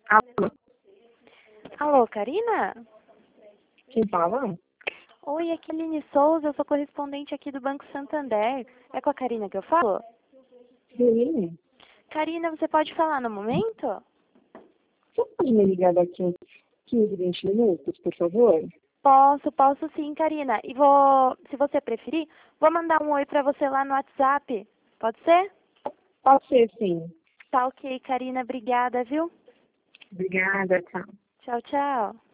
Alô, Alô, Karina? quem fala? Oi, aqui é Aline Souza, eu sou correspondente aqui do Banco Santander. É com a Karina que eu falo? Sim. Karina, você pode falar no momento? Você pode me ligar daqui 15, 20 minutos, por favor? Posso sim, Karina. E se você preferir, vou mandar um oi pra você lá no WhatsApp. Pode ser? Pode ser, sim. Tá ok, Karina, obrigada, viu? Obrigada, tchau. Tchau, tchau.